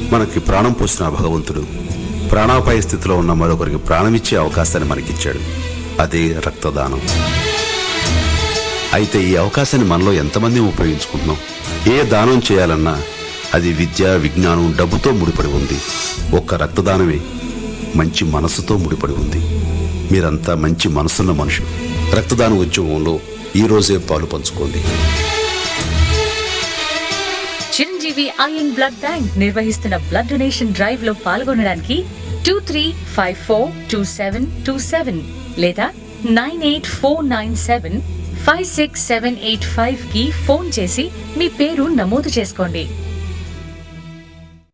మనకి ప్రాణం పోసిన భగవంతుడు ప్రాణాపాయ స్థితిలో ఉన్న మరొకరికి ప్రాణమిచ్చే అవకాశాన్ని మనకిచ్చాడు. అదే రక్తదానం. అయితే ఈ అవకాశాన్ని మనలో ఎంతమంది ఉపయోగించుకుంటున్నాం? ఏ దానం చేయాలన్నా అది విద్య, విజ్ఞానం, డబ్బుతో ముడిపడి ఉంది. ఒక్క రక్తదానమే మంచి మనసుతో ముడిపడి ఉంది. మీరంతా మంచి మనసున్న మనుషులు. రక్తదాన ఉద్యమంలో ఈ రోజే పాలు పంచుకోండి. చిరంజీవి ఐఎన్ బ్లడ్ బ్యాంక్ నిర్వహిస్తున్న బ్లడ్ డొనేషన్ డ్రైవ్ లో పాల్గొనడానికి 23542727 లేదా 9849756785 కి ఫోన్ చేసి మీ పేరు నమోదు చేసుకోండి.